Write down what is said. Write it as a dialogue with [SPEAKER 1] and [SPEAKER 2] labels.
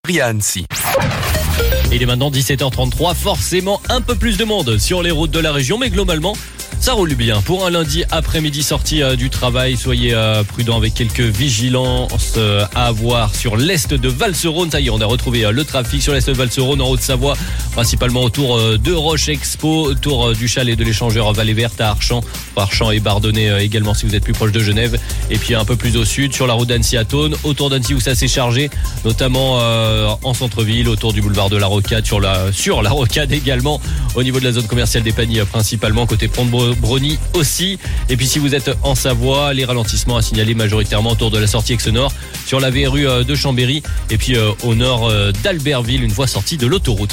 [SPEAKER 1] à Annecy.
[SPEAKER 2] Il est maintenant 17h33, forcément un peu plus de monde sur les routes de la région, mais globalement, ça roule bien. Pour un lundi après-midi sortie du travail, soyez prudents avec quelques vigilances à avoir sur l'est de Val-sur-Rhône. Ça y est, on a retrouvé le trafic sur l'est de Val-sur-Rhône, en Haute-Savoie, principalement autour de Roche-Expo, autour du chalet de l'échangeur Vallée Verte à Archamps et Bardonnay également si vous êtes plus proche de Genève. Et puis un peu plus au sud, sur la route d'Annecy à Thônes, autour d'Annecy où ça s'est chargé, notamment en centre-ville, autour du boulevard de la Rocade, sur la Rocade également, au niveau de la zone commerciale des Paniers principalement, côté Pont de Brony aussi. Et puis si vous êtes en Savoie, les ralentissements à signaler majoritairement autour de la sortie Aix-Nord, sur la VRU de Chambéry, et puis au nord d'Albertville, une voie sortie de l'autoroute.